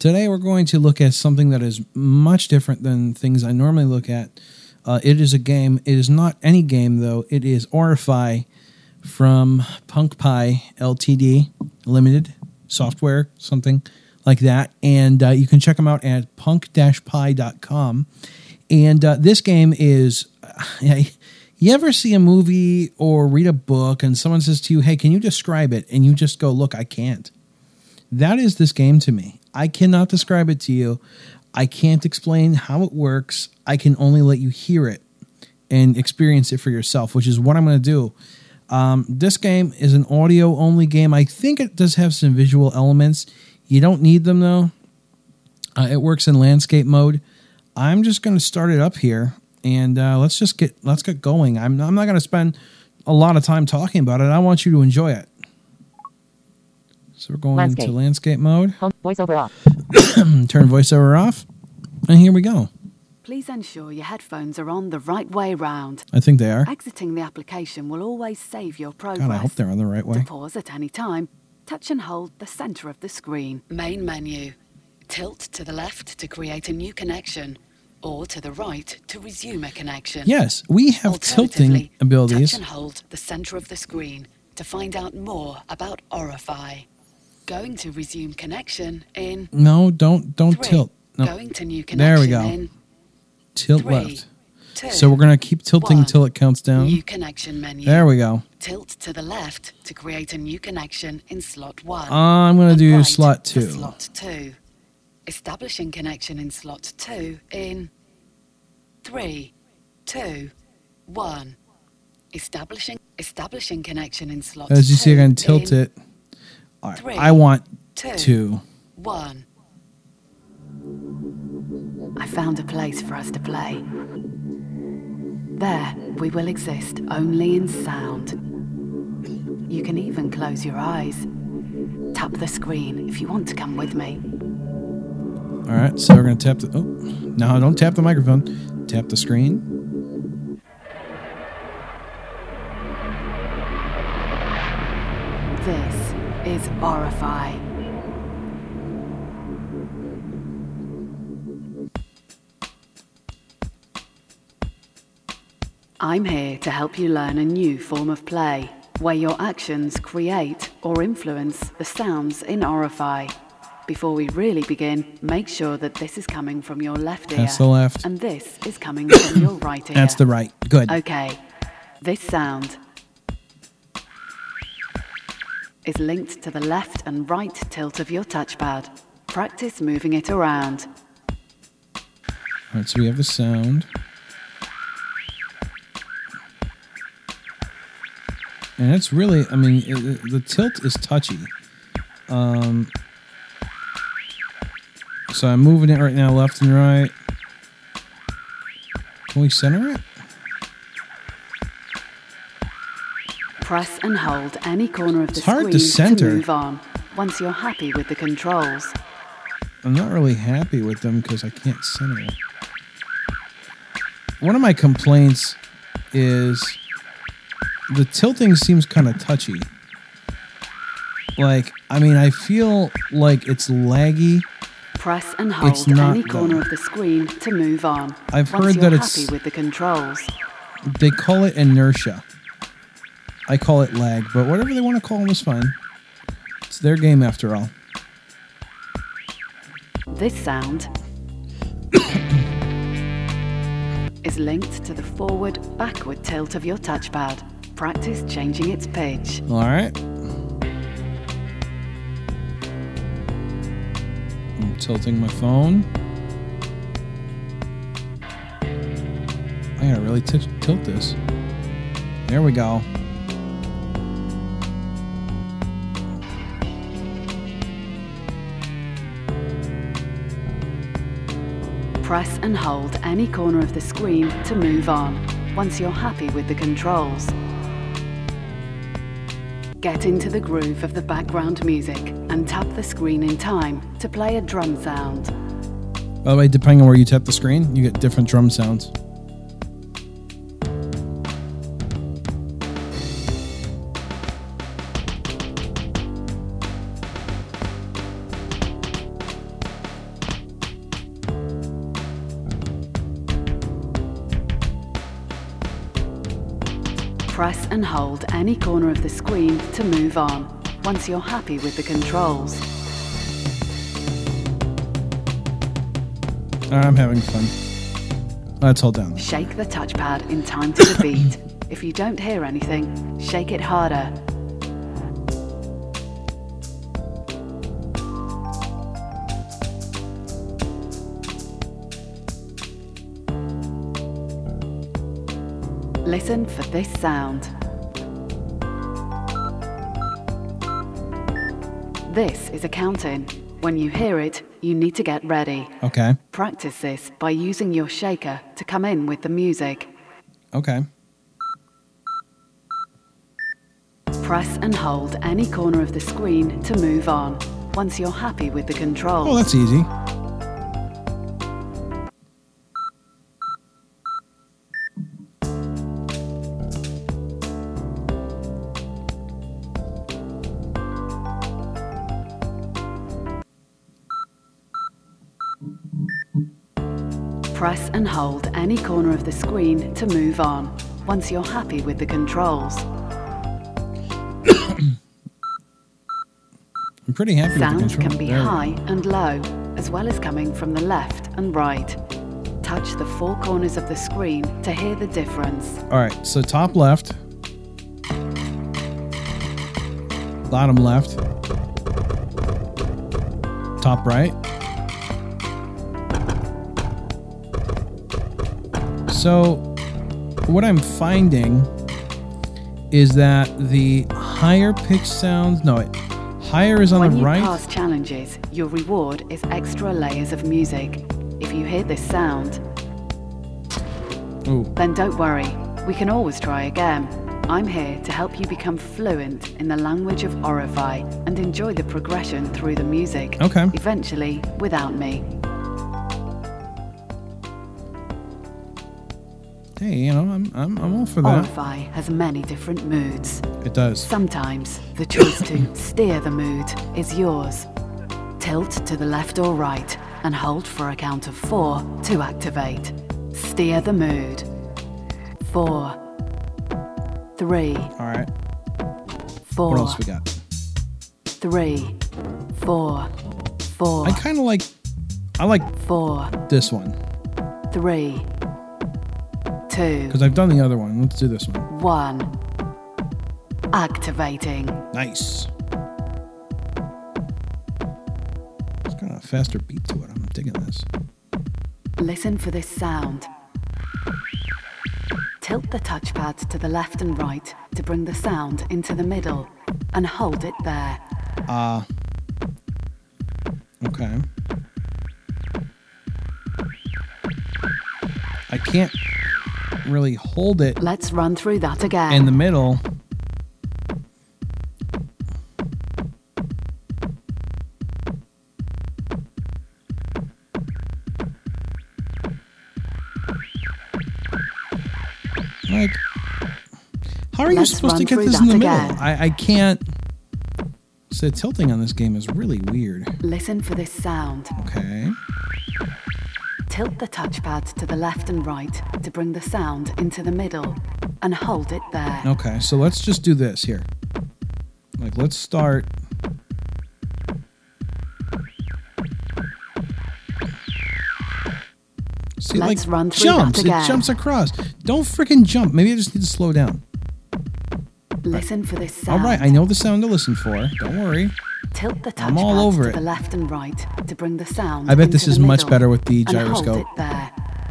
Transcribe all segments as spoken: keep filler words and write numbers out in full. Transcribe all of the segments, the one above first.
Today we're going to look at something that is much different than things I normally look at. Uh, it is a game. It is not any game, though. It is Orify from PunkPie Ltd. Limited Software, something like that. And uh, you can check them out at punk dash pie dot com. And uh, this game is... Uh, you ever see a movie or read a book and someone says to you, hey, can you describe it? And you just go, look, I can't. That is this game to me. I cannot describe it to you. I can't explain how it works. I can only let you hear it and experience it for yourself, which is what I'm going to do. Um, this game is an audio-only game. I think it does have some visual elements. You don't need them, though. Uh, it works in landscape mode. I'm just going to start it up here, and uh, let's just get let's get going. I'm, I'm not going to spend a lot of time talking about it. I want you to enjoy it. So we're going landscape. into landscape mode. Home, voiceover off. Turn voiceover off. And here we go. Please ensure your headphones are on the right way round. I think they are. Exiting the application will always save your progress. God, I hope they're on the right way. To pause at any time, touch and hold the center of the screen. Main menu. Tilt to the left to create a new connection, or to the right to resume a connection. Yes, we have tilting abilities. Touch and hold the center of the screen to find out more about Orify. Going to resume connection in... No, don't don't three. tilt. No. Going to new connection there we go. In tilt three, left. Two, so we're going to keep tilting one. until it counts down. New connection menu. There we go. Tilt to the left to create a new connection in slot one. Uh, I'm going to do right slot two. Slot two. Establishing connection in slot two in three, two, one. Establishing establishing connection in slot two. As you see, I'm going to tilt it. All right, three, I want two, two. One. I found a place for us to play. There, we will exist only in sound. You can even close your eyes. Tap the screen if you want to come with me. All right, so we're going to tap the... Oh, no, don't tap the microphone. Tap the screen. This is Orify. I'm here to help you learn a new form of play, where your actions create or influence the sounds in Orify. Before we really begin, make sure that this is coming from your left ear. That's the left. And this is coming from your right ear. That's the right. Good. Okay. This sound is linked to the left and right tilt of your touchpad. Practice moving it around. All right, so we have the sound. And it's really, I mean, it, it, the tilt is touchy. Um, so I'm moving it right now, left and right. Can we center it? Press and hold any corner of the it's hard screen to, center. to move on, once you're happy with the controls. I'm not really happy with them because I can't center it. One of my complaints is... the tilting seems kind of touchy. Like, I mean, I feel like it's laggy. Press and hold it's not any corner though. of the screen to move on. I've once heard you're that happy it's... with the controls. They call it inertia. I call it lag, but whatever they want to call it is fine. It's their game after all. This sound is linked to the forward-backward tilt of your touchpad. Practice changing its pitch. All right. I'm tilting my phone. I gotta really t- tilt this. There we go. Press and hold any corner of the screen to move on, once you're happy with the controls. Get into the groove of the background music and tap the screen in time to play a drum sound. By the way, depending on where you tap the screen, you get different drum sounds. Press and hold any corner of the screen to move on, once you're happy with the controls. I'm having fun. Let's hold down. Shake the touchpad in time to the beat. If you don't hear anything, shake it harder. Listen for this sound. This is a count-in. When you hear it, you need to get ready. Okay. Practice this by using your shaker to come in with the music. Okay. Press and hold any corner of the screen to move on, once you're happy with the controls. Oh, that's easy. Press and hold any corner of the screen to move on, once you're happy with the controls. I'm pretty happy Sound with the controls. can be There we go. high and low, as well as coming from the left and right. Touch the four corners of the screen to hear the difference. All right, so top left, bottom left, top right. So what I'm finding is that the higher pitch sounds, no, it, higher is on When the you right. pass challenges, your reward is extra layers of music. If you hear this sound, Ooh. then don't worry, we can always try again. I'm here to help you become fluent in the language of Orify and enjoy the progression through the music. Okay. Eventually, without me. Hey, you know, I'm I'm I'm all for that. Orify has many different moods. It does. Sometimes the choice to steer the mood is yours. Tilt to the left or right and hold for a count of four to activate. Steer the mood. Four. Three. All right. Four. What else we got? Three. Four. Four. I kind of like. I like Four. this one Three. Two. because I've done the other one. Let's do this one. One. Activating. Nice. It's got a faster beat to it. I'm digging this. Listen for this sound. Tilt the touchpad to the left and right to bring the sound into the middle and hold it there. Uh, okay. I can't really hold it Let's run through that again. in the middle. Like, how are you Let's supposed to run get through this in the that middle? again. I, I can't. So tilting on this game is really weird. Listen for this sound. Okay. Tilt the touchpad to the left and right to bring the sound into the middle and hold it there. Okay, so let's just do this here. Like, let's start. See, Let's like, run through that jumps. again. It jumps across. Don't freaking jump. Maybe I just need to slow down. Listen for this All sound. right, I know the sound to listen for. Don't worry. Tilt the I'm all touchpad over to it. the left and right to bring the sound I bet into this the is much middle better with the and hold gyroscope. it there.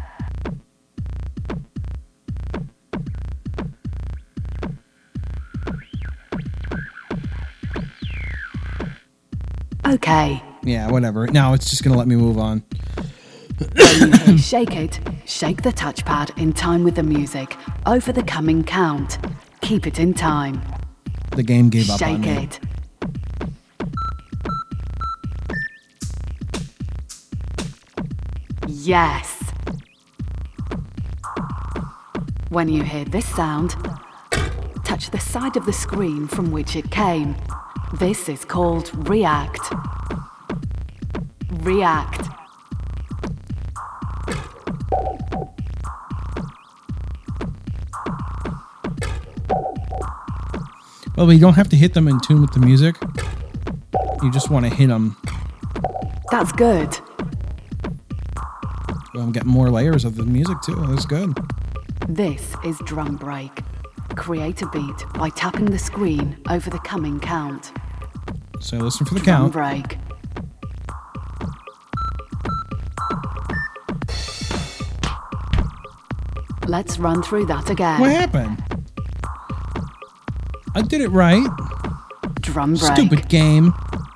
Okay. Yeah, whatever. Now it's just going to let me move on. When you hear shake it, shake the touchpad in time with the music over the coming count. Keep it in time. The game gave up on Shake me. it. Yes. When you hear this sound, touch the side of the screen from which it came. This is called react. React. Well, you don't have to hit them in tune with the music. You just want to hit them. That's good. Well, I'm getting more layers of the music too. That's good. This is Drum Break. Create a beat by tapping the screen over the coming count. So listen for the Drum count. break. Let's run through that again. What happened? I did it right. Drum break. Stupid game.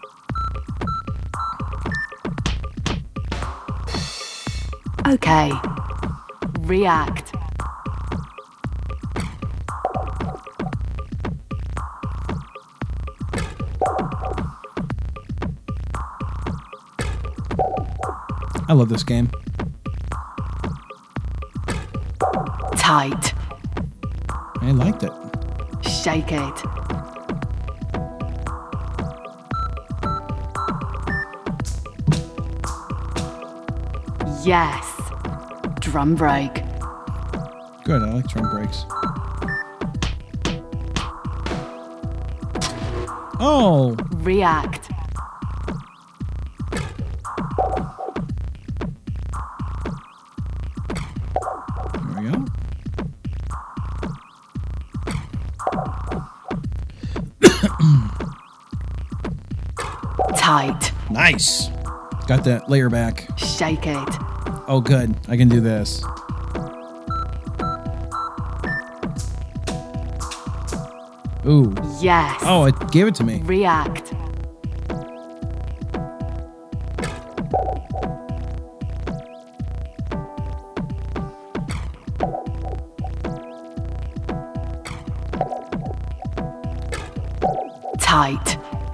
Okay. React. I love this game. Tight. I liked it. Shake it. Yes. Drum break. Good, I like drum breaks. Oh! React. There we go. Tight. Nice! Got that layer back. Shake it. Oh, good. I can do this. Ooh. Yes. Oh, it gave it to me. React. Tight.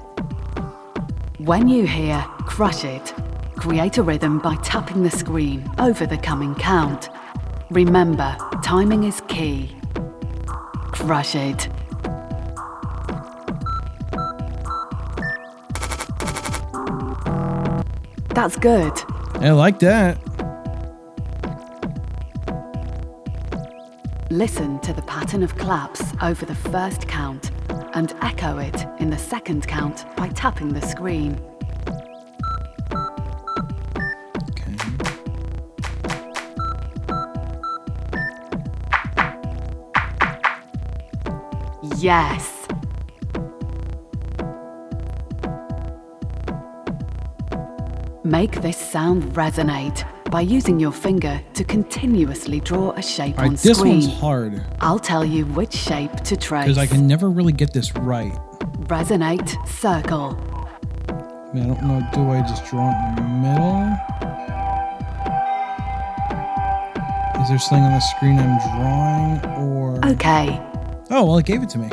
When you hear crush it, create a rhythm by tapping the screen over the coming count. Remember, timing is key. Crush it. That's good. I like that. Listen to the pattern of claps over the first count and echo it in the second count by tapping the screen. Okay. Yes. Make this sound resonate by using your finger to continuously draw a shape All on right, this screen. one's hard I'll tell you which shape to trace. because I can never really get this right. Resonate circle. I mean, I don't know. Do I just draw it in the middle? Is there something on the screen I'm drawing, or? Okay. Oh well, it gave it to me.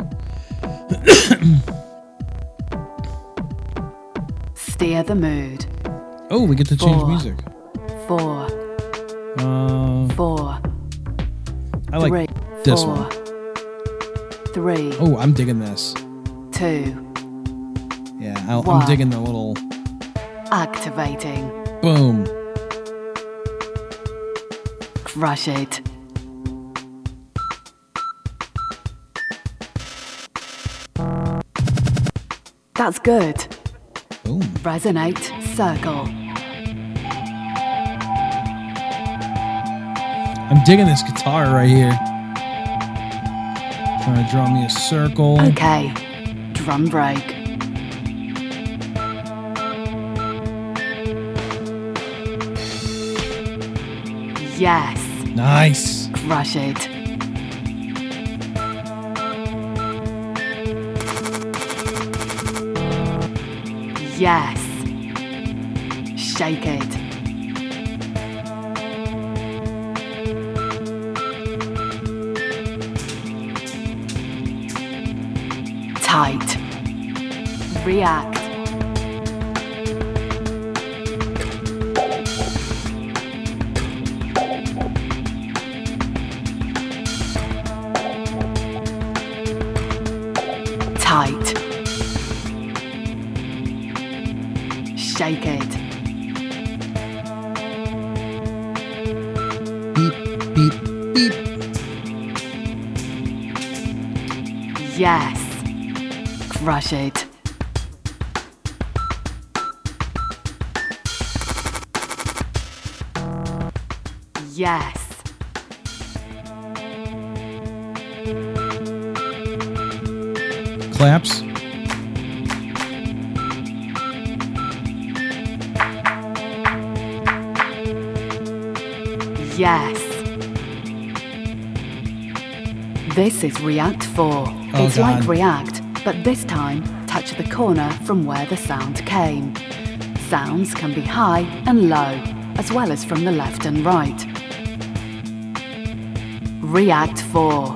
Steer the mood. Oh, we get to change Four. music. Four. Uh, Four. I like Three. this Four. one. Three. Oh, I'm digging this. Two. Yeah, I, I'm One. digging the little Activating. boom. Crush it. That's good. Boom. Resonate circle. I'm digging this guitar right here. Trying to draw me a circle. Okay. Drum break. Yes. Nice. Crush it. Yes. Shake it. Tight. React. Tight. Shake it. Beep, beep, beep. Yes. rush it. Yes. Claps. Yes. This is React four. Oh, it's God. like React, but this time touch the corner from where the sound came. Sounds can be high and low, as well as from the left and right. React four.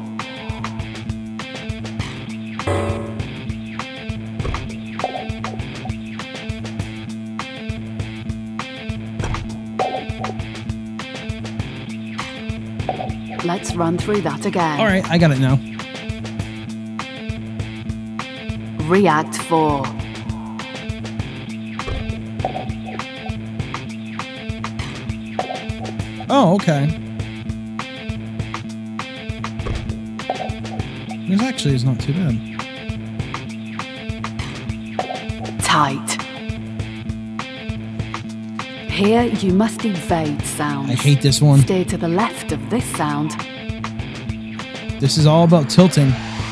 Let's run through that again. All right, I got it now. React four. Oh, okay. This actually is not too bad. Tight. Here you must evade sounds. I hate this one. Steer to the left of this sound. This is all about tilting.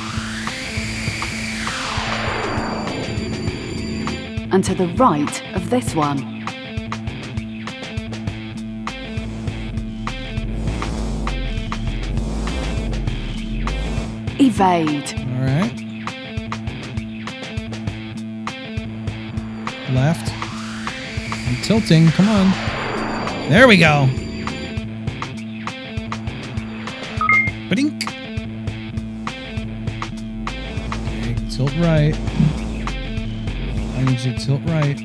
And to the right of this one. Evade. All right. Left. I'm tilting. Come on. There we go. Ba-dink. Okay, tilt right. I need you to tilt right.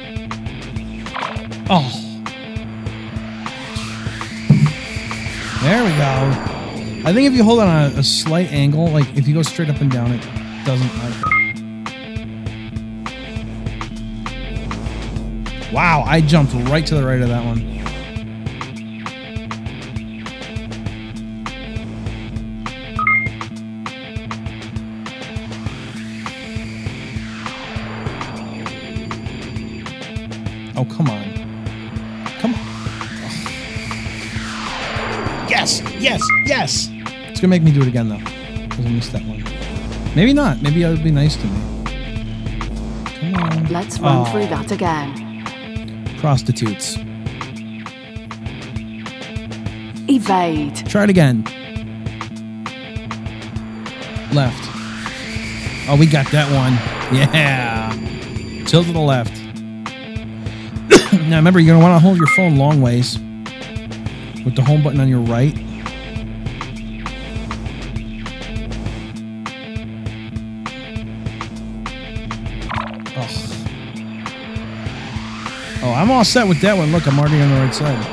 Oh. There we go. I think if you hold it on a, a slight angle, like if you go straight up and down, it doesn't like it. Wow, I jumped right to the right of that one. Oh, come on. Come on. Oh. Yes, yes, yes. It's going to make me do it again, though, because I missed that one. Maybe not. Maybe it would be nice to me. Come on. Let's run Oh. through that again. Prostitutes. Evade. Try it again. Left. Oh, we got that one. Yeah. Tilt to the left. Now remember, you're going to want to hold your phone long ways with the home button on your right. Oh. Oh, I'm all set with that one. Look, I'm already on the right side.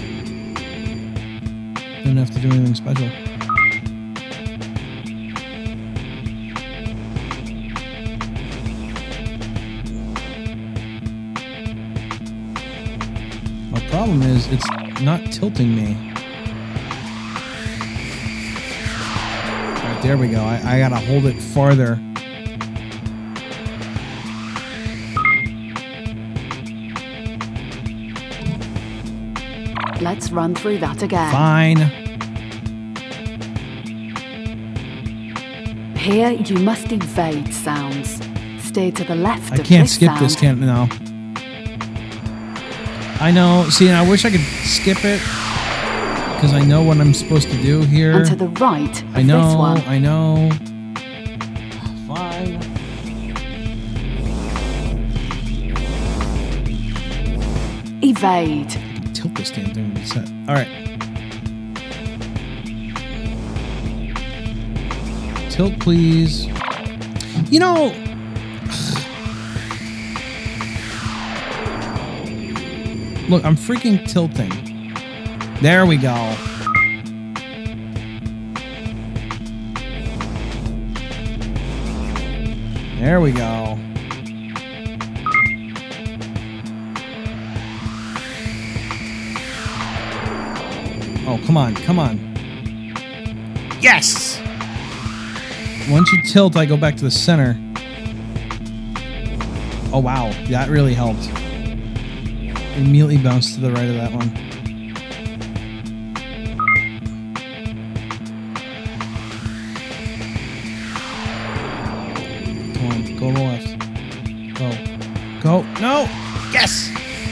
Didn't have to do anything special. My problem is it's not tilting me. All right, there we go. I, I gotta hold it farther. Let's run through that again. Fine. Here you must evade sounds. Steer to the left I of can't this skip sound. this, can't no. I know. See, I wish I could skip it because I know what I'm supposed to do here. And to the right of I know. this one. I know. Fine. Evade. Tilt this damn thing to be set. All right. Tilt, please. You know. Look, I'm freaking tilting. There we go. There we go. Oh, come on, come on. Yes! Once you tilt, I go back to the center. Oh, wow. That really helped. Immediately bounced to the right of that one. Come on. Go to the left. Go. Go. No! Yes!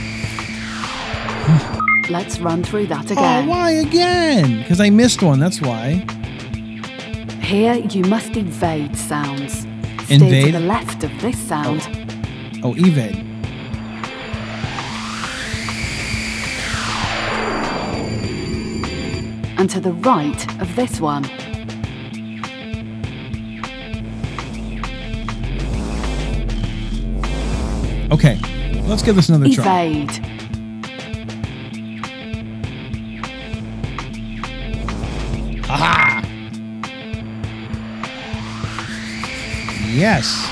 Let's run through that Oh, again. why again? Because I missed one, that's why. Here you must evade sounds. Steer Invade? to the left of this sound. Oh, evade. And to the right of this one. Okay, let's give this another try. Evade. Aha! Yes.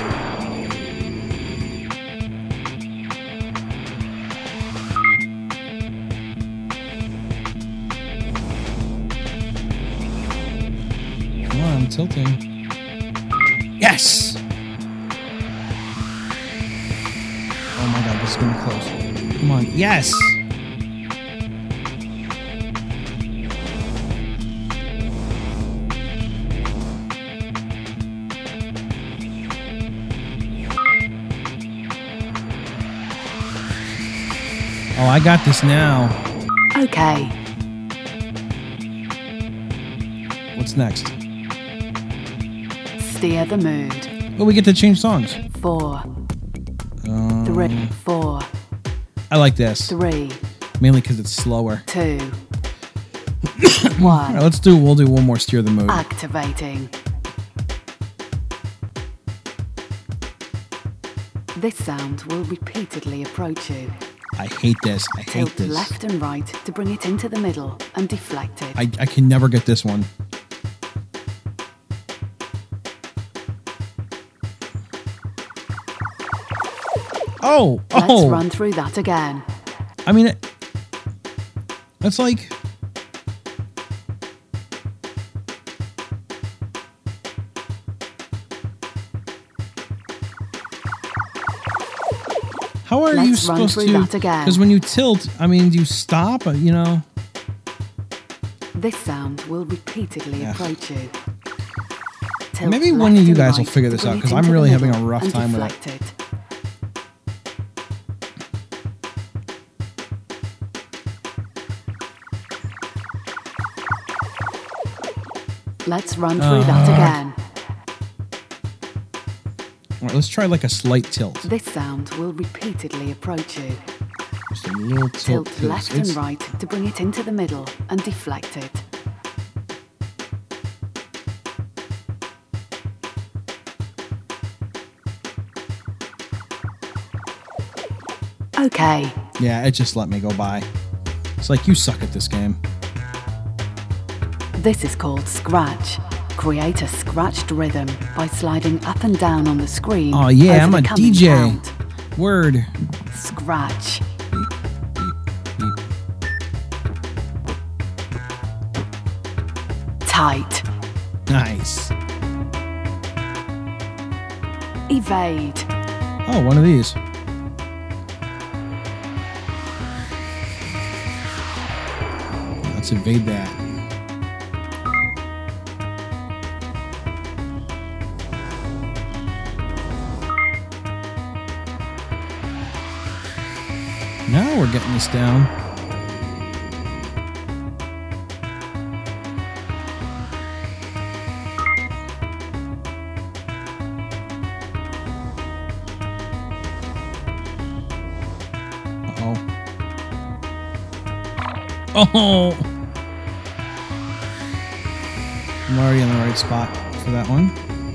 Come on, I'm tilting. Yes! Oh my god, this is gonna be close. Come on, yes! Oh, I got this now. Okay. What's next? Steer the mood. Oh, we get to change songs. Four. Um, Three. Four. I like this. Three. Mainly because it's slower. Two. All One. right, let's do, we'll do one more steer the mood. Activating. This sound will repeatedly approach you. I hate this. I hate Tilt this. left and right to bring it into the middle and deflect it. I, I can never get this one. Oh, Let's oh. run through that again. I mean, it, it's like... How are you Let's run supposed through to... that again. Because when you tilt, I mean, do you stop? uh, You know? This sound will repeatedly Yeah. approach you. Tilt Maybe left one of you and guys will right figure to this bring out, it 'cause I'm into the really having a middle rough and time with it. deflect it. Let's run through that Uh. again. All right, let's try like a slight tilt. This sound will repeatedly approach you. Just a little tilt. Tilt 'cause left it's- and right to bring it into the middle and deflect it. Okay. Yeah, it just let me go by. It's like, you suck at this game. This is called Scratch. Create a scratched rhythm by sliding up and down on the screen. Oh yeah, over I'm the a coming D J. count. Word. Scratch. Tight. Nice. Evade. Oh, one of these. Let's evade that. Now we're getting this down. Uh-oh. Oh! I'm already in the right spot for that one.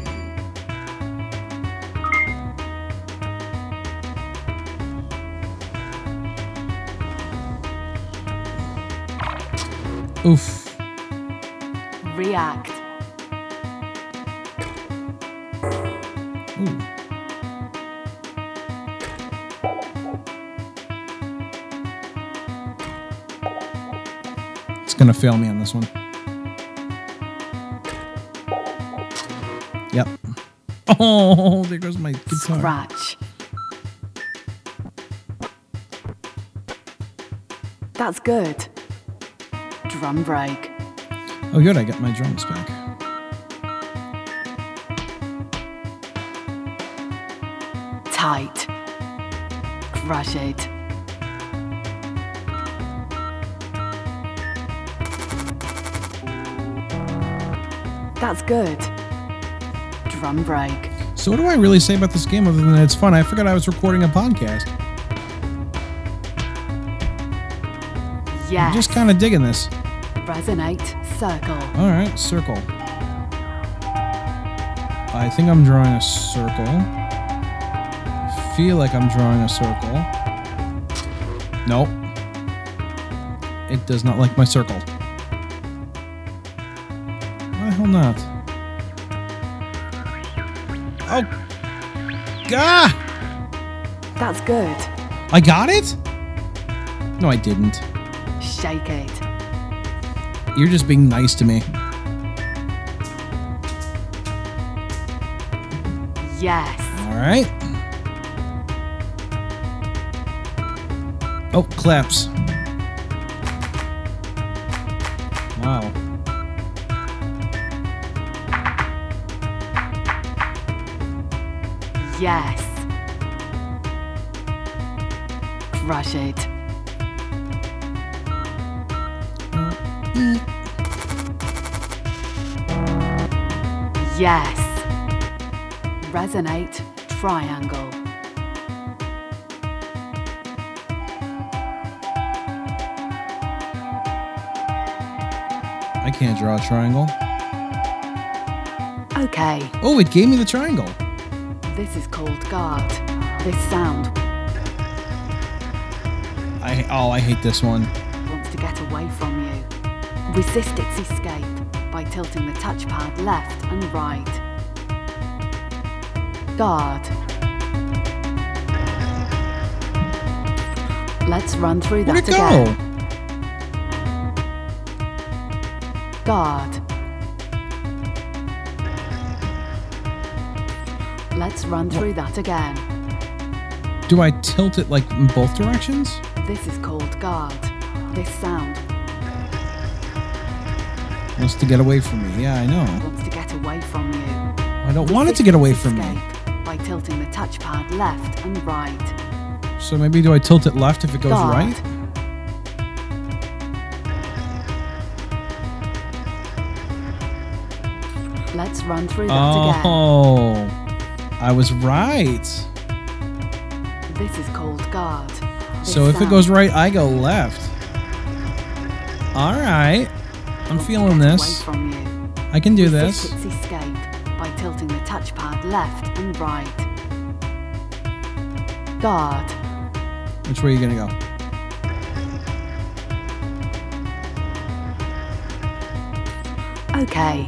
Oof. React. Ooh. It's gonna fail me on this one. Yep. Oh, there goes my guitar. Scratch. That's good. Drum break. Oh, good. I got my drums back. Tight. Crush it. That's good. Drum break. So what do I really say about this game other than it's fun? I forgot I was recording a podcast. Yes. I'm just kind of digging this. Resonate. Circle. All right, circle. I think I'm drawing a circle. Feel like I'm drawing a circle. Nope. It does not like my circle. Why the hell not? Oh. Gah! That's good. I got it? No, I didn't. Shake it. You're just being nice to me. Yes. All right. Oh, claps. Wow. Yes. Crush it. Yes. Resonate. Triangle. I can't draw a triangle. Okay. Oh, it gave me the triangle. This is called guard. This sound I oh, I hate this one. wants to get away from you. Resist its escape by tilting the touchpad left and right. Guard. Let's run through Where'd that it go? again. Guard. Let's run through that again. Do I tilt it like in both directions? This is called guard. This sound Wants to get away from me. Yeah, I know. wants to get away from you. I don't want it to get away Resist from me. escape by tilting the touchpad left and right. So maybe do I tilt it left if it goes Guard. right? Let's run through that again. Oh, I was right. This is called guard. This So if it sound goes right, I go left. All right. I'm wants to feeling get this. away from you. I can do Resist this. its escape by tilting the touchpad left and right. Guard. Which way are you going to go? Okay.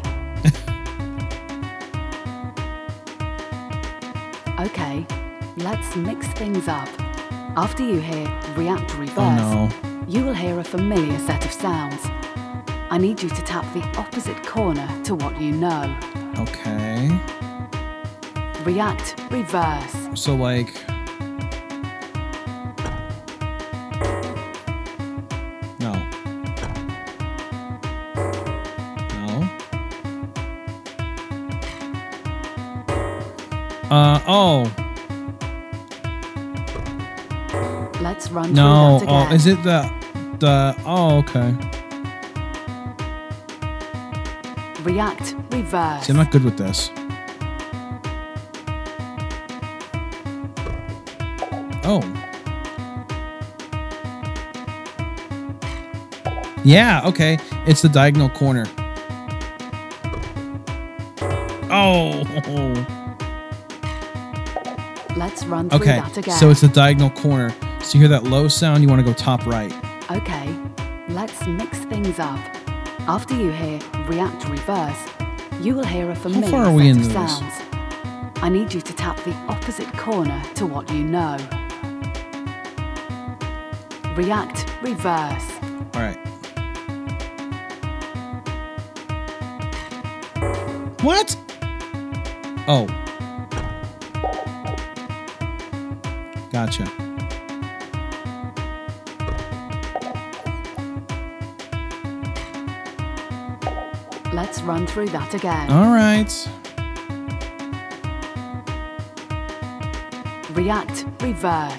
Okay, let's mix things up. After you hear React Reverse, Oh, no. you will hear a familiar set of sounds. I need you to tap the opposite corner to what you know. Okay. React Reverse. So, like... No. No. Uh, oh. Let's run No. through that again. Oh, is it the... the... Oh, okay. React Reverse. See, I'm not good with this. Oh. Yeah, okay. It's the diagonal corner. Oh. Let's run through Okay, that again. so it's the diagonal corner. So you hear that low sound, you want to go top right. Okay, let's mix things up. After you hear React Reverse, you will hear a familiar far are we set into of this? sounds. I need you to tap the opposite corner to what you know. React Reverse. All right. What? Oh. Gotcha. Let's run through that again. All right. React, reverse.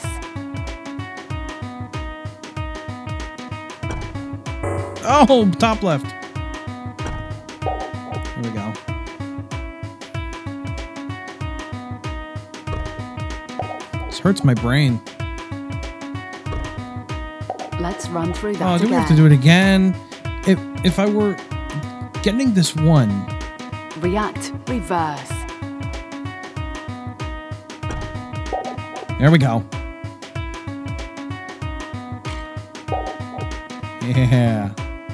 Oh, top left. Here we go. This hurts my brain. Let's run through that Oh, do again. we have to do it again? If if I were getting this one. React, reverse. There we go. Yeah.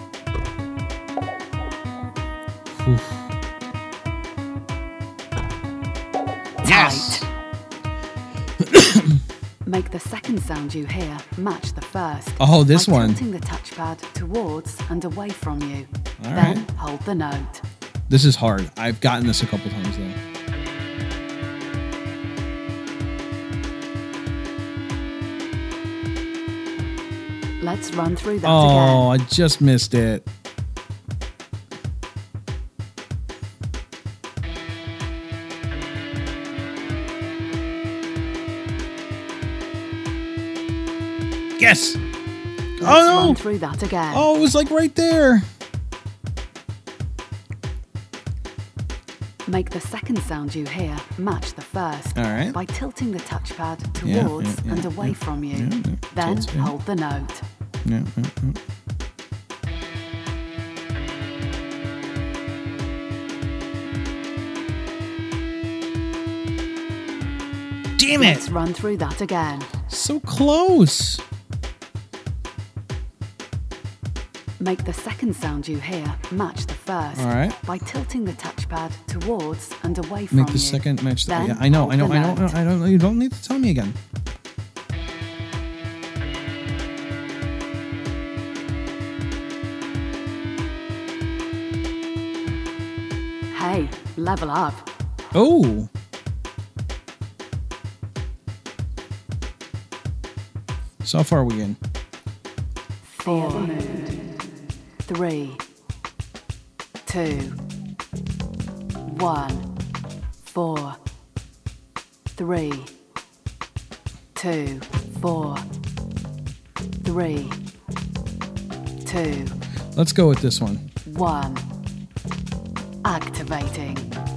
Whew. Yes. Tight. Make the second sound you hear match the first. Oh, this by one. tilting the touchpad towards and away from you. All then right. hold the note. This is hard. I've gotten this a couple times though. Let's run through that Oh, again. I just missed it. Yes. Let's Oh no. run through that again. Oh, it was like right there. Make the second sound you hear match the first. All right. By tilting the touchpad Yeah, towards yeah, yeah, and away yeah, from you. yeah, yeah. Then Tilts, yeah. hold the note. Yeah, yeah, yeah. Damn it! Let's run through that again. So close. Make the second sound you hear match the first. All right. By tilting the touchpad towards and away from Make the you. second match. The, Then yeah, I know, hold I know, the I know, note. I don't know. You don't need to tell me again. Hey, level up. Oh. So how far are we in? Fear the mood. Three, two, one, four, three, two, four, three, two, Let's go with this one. one. Activating.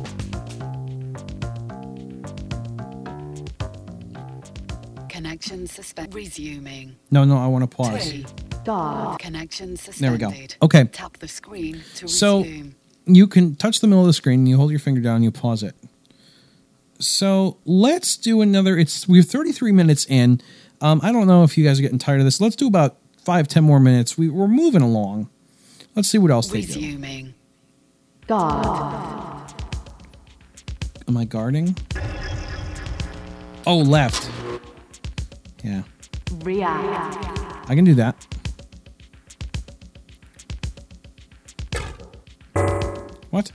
Connection suspended. Resuming. No, no, I want to pause. Two. Start. Connection There suspended. we go. Okay. Tap the screen to So resume. you can touch the middle of the screen, you hold your finger down, you pause it. So let's do another. It's we're thirty-three minutes in. Um, I don't know if you guys are getting tired of this. Let's do about five, ten more minutes. We, we're moving along. Let's see what else they do. Resuming. Guard. Am I guarding? Oh, left. Yeah, React. I can do that. What?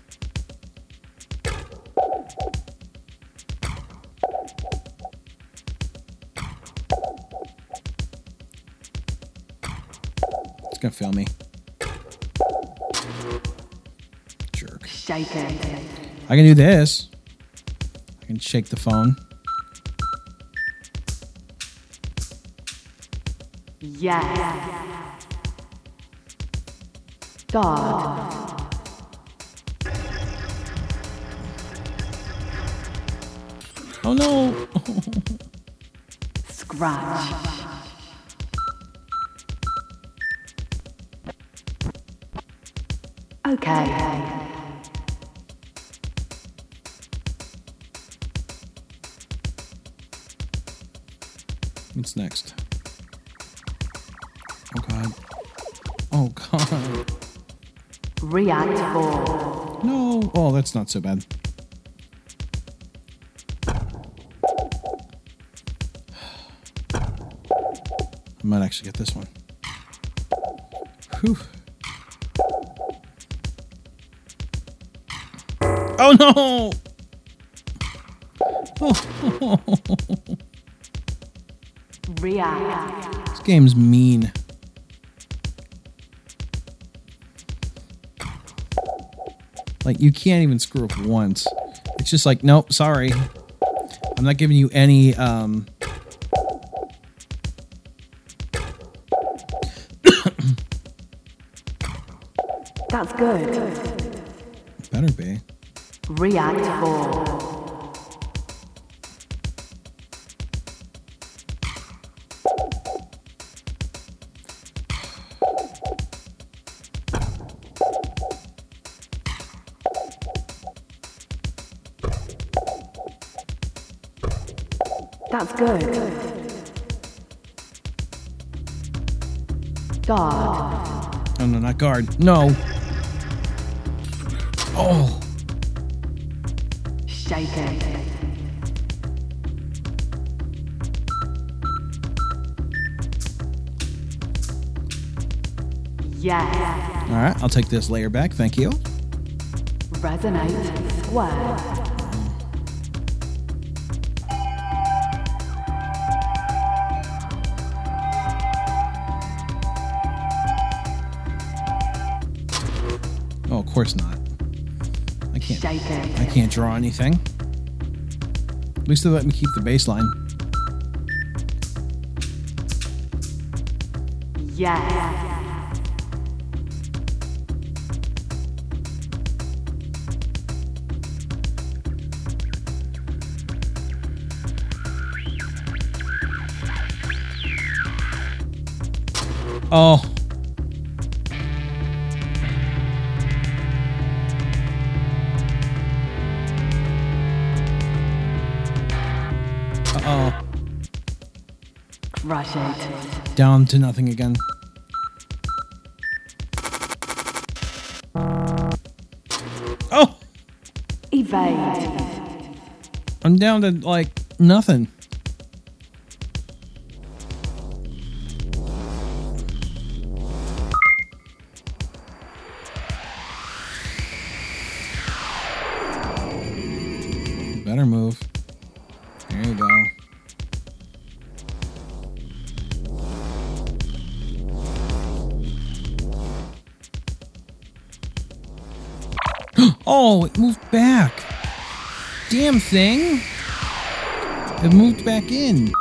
It's gonna fail me. Jerk. Shake it. I can do this. I can shake the phone. Yes. Guard. Oh no! Scratch. Okay. What's next? Oh god. Oh god. React four. No! Oh, that's not so bad. I might actually get this one. Whew. Oh no! Oh, React. this game's mean. Like, you can't even screw up once. It's just like, nope, sorry. I'm not giving you any, um... That's good. Better be. React four. That's good. Guard. Oh, no, not guard. No. Oh. Shake it. Yes. All right, I'll take this layer back. Thank you. Resonate square. Oh, of course not. I can't. Shake it. I can't draw anything. At least they let me keep the baseline. Yes. Oh. Uh-oh. Crush it. Down to nothing again. Oh! Evade. I'm down to, like, nothing. Better move. There you go. Oh, it moved back. Damn thing. It moved back in.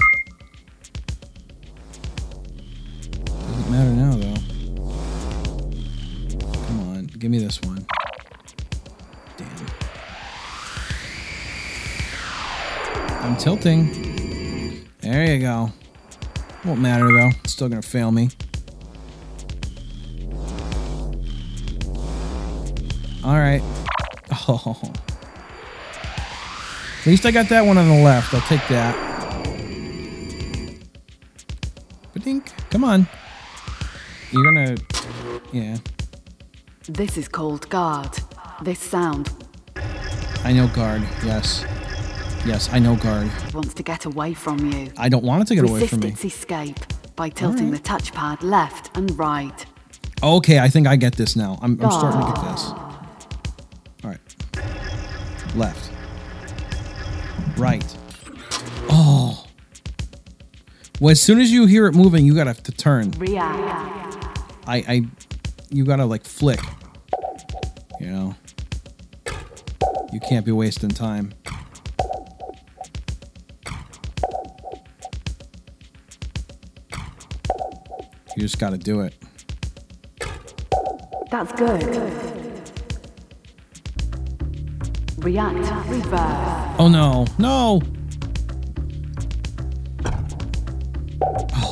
Doesn't matter now, though. Come on, give me this one. Damn. I'm tilting. There you go. Won't matter, though. It's still gonna fail me. Alright. Oh. At least I got that one on the left. I'll take that. Ba-dink. Come on. You're gonna... Yeah. This is called guard. This sound I know guard. Yes. Yes, I know guard. wants to get away from you. I don't want it to get away Resist from me. its escape by tilting Alright. the touchpad left and right. Okay, I think I get this now. I'm, I'm starting to get this. Alright. Left. Right. Oh. Well, as soon as you hear it moving, you gotta to turn. React. I, I, you gotta like flick. You know. You can't be wasting time. You just gotta do it. That's good. React reverse. Oh no, no! Oh.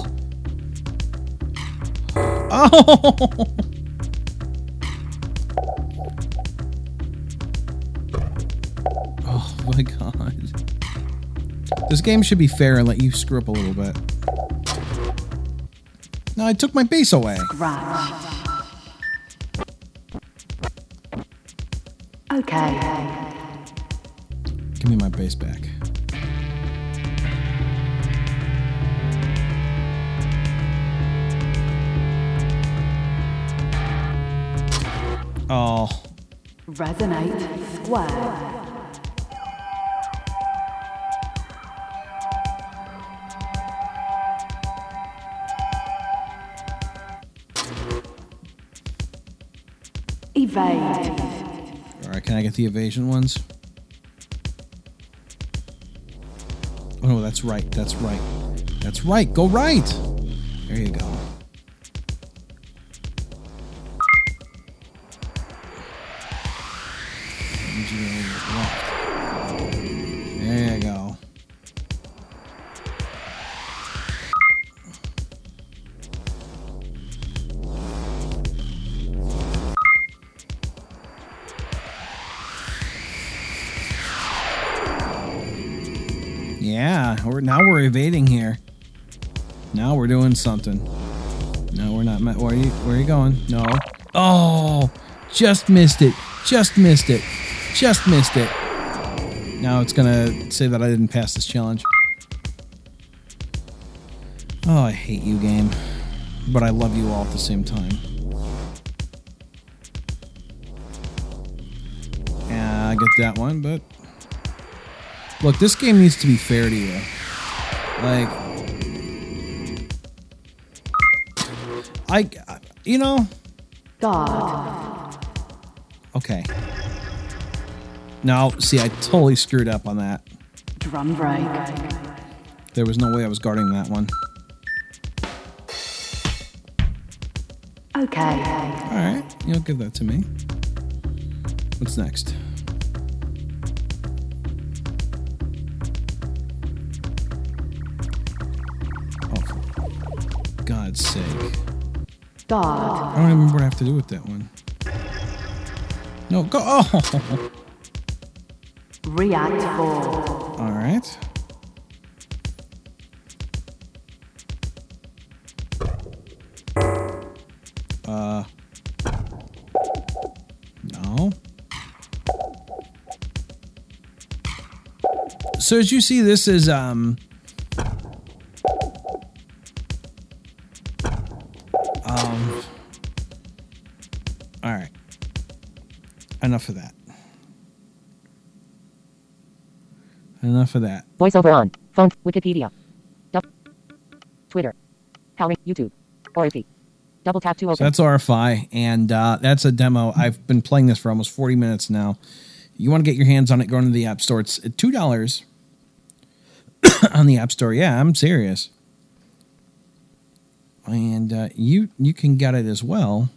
Oh! Oh my god. This game should be fair and let you screw up a little bit. No, I took my base away. Scratch. Okay. Give me my base back. Oh. Resonate square. Evade. Alright, right, can I get the evasion ones? Oh, no, that's right. That's right. That's right. Go right. There you go. There you go. Yeah, we're, now we're evading here. Now we're doing something. No, we're not. Where are you? Where are you going? No. Oh, just missed it. Just missed it. Just missed it. Now it's gonna say that I didn't pass this challenge. Oh, I hate you, game. But I love you all at the same time. Yeah, I get that one, but... Look, this game needs to be fair to you. Like... I... You know... God. Okay. No, see, I totally screwed up on that. Drum break. There was no way I was guarding that one. Okay. Alright, you'll give that to me. What's next? Oh, for God's sake. God. I don't remember what I have to do with that one. No, go. Oh! React four. Alright. Uh. No. So as you see, this is, um... Um... Alright. Enough of that. Enough of that. Voiceover on. Phone. Wikipedia. Du- Twitter. Howling. YouTube. R F I. Double tap to open. So that's R F I, and uh, that's a demo. I've been playing this for almost forty minutes now. You want to get your hands on it, go into the App Store. It's two dollars on the App Store. Yeah, I'm serious. And uh, you you can get it as well.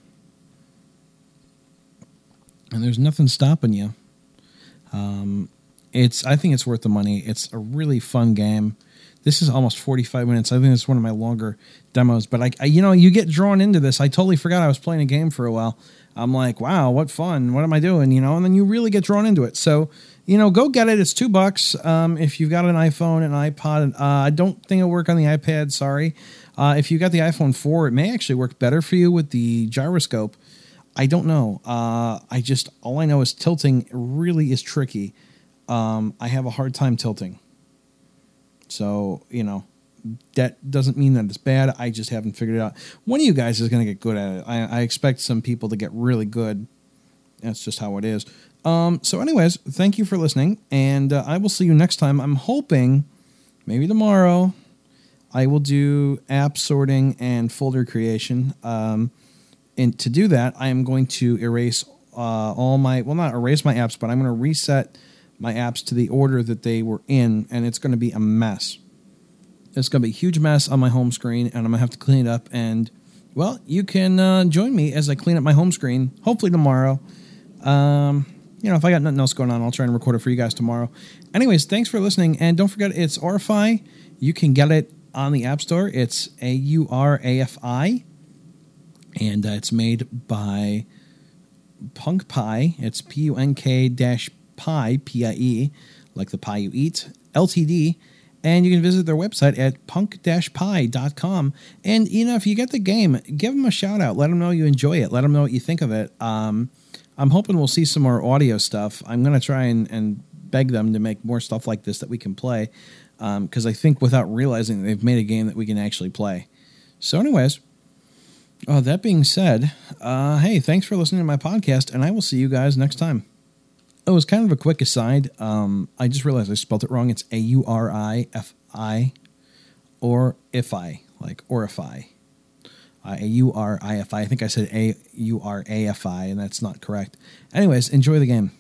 And there's nothing stopping you. Um, it's I think it's worth the money. It's a really fun game. This is almost forty-five minutes. I think it's one of my longer demos. But, I, I, you know, you get drawn into this. I totally forgot I was playing a game for a while. I'm like, wow, what fun. What am I doing? You know, and then you really get drawn into it. So, you know, go get it. It's two bucks um, if you've got an iPhone, an iPod. Uh, I don't think it'll work on the iPad. Sorry. Uh, if you got the iPhone four, it may actually work better for you with the gyroscope. I don't know. Uh, I just, all I know is tilting really is tricky. Um, I have a hard time tilting. So, you know, that doesn't mean that it's bad. I just haven't figured it out. One of you guys is going to get good at it. I, I expect some people to get really good. That's just how it is. Um, so anyways, thank you for listening. And uh, I will see you next time. I'm hoping maybe tomorrow I will do app sorting and folder creation. Um, and to do that, I am going to erase uh, all my, well, not erase my apps, but I'm going to reset my apps to the order that they were in, and it's going to be a mess. It's going to be a huge mess on my home screen, and I'm going to have to clean it up. And, well, you can uh, join me as I clean up my home screen, hopefully tomorrow. Um, you know, if I got nothing else going on, I'll try and record it for you guys tomorrow. Anyways, thanks for listening, and don't forget, it's R F I. You can get it on the App Store. It's A U R A F I, and uh, it's made by Punk Pie. It's P U N K dash Pie, P I E, like the pie you eat, L T D, and you can visit their website at punk dash pie dot com. And, you know, if you get the game, give them a shout out. Let them know you enjoy it. Let them know what you think of it. Um, I'm hoping we'll see some more audio stuff. I'm going to try and, and beg them to make more stuff like this that we can play, because um, I think without realizing they've made a game that we can actually play. So anyways, uh, that being said, uh, hey, thanks for listening to my podcast, and I will see you guys next time. It was kind of a quick aside. Um, I just realized I spelled it wrong. It's A U R I F I, or if I, like orify. Uh, A U R I F I. I think I said A U R A F I, and that's not correct. Anyways, enjoy the game.